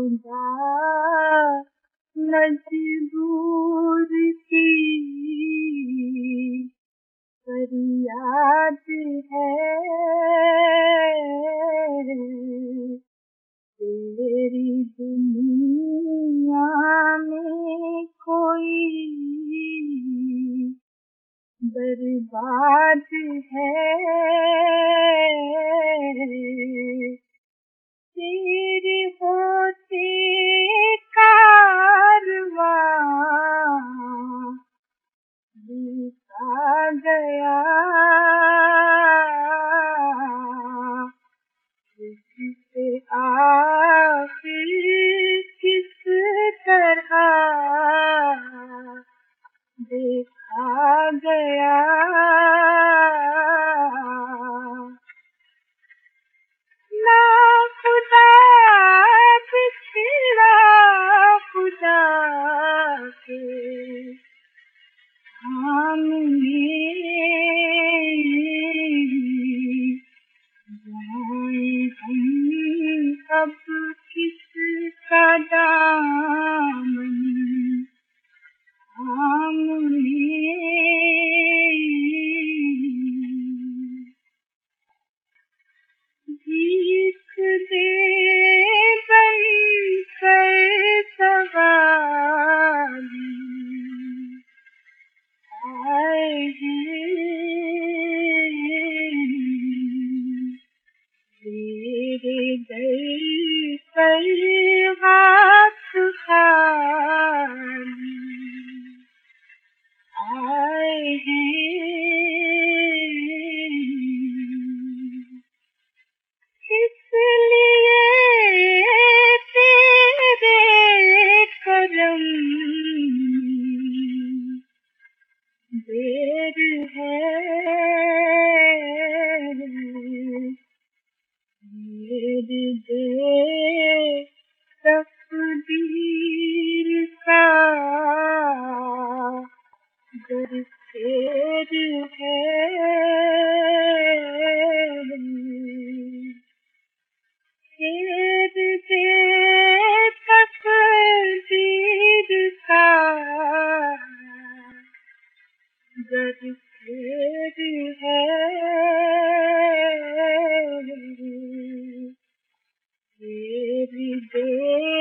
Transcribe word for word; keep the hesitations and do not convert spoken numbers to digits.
خدا مجبور کی فریاد ہے، تیری دنیا میں کوئی برباد ہے، تیرے ہوتے کارواں روکا گیا، اس سے آخر کس طرح دیکھا گیا، نہ خدا بچھڑا خدا کے سامنے، جائیں ہم اب کس کا دامن تھامنے، بھیک دے بن کر سوالی آئے ہیں، تیرے در پر ہاتھ خالی آئے ہیں، اس لیے تیرے کرم دیر ہے، دیر دے تقدیر کا گر خیر ہے، خیر دے تقدیر کا گر خیر ہے، خیر دے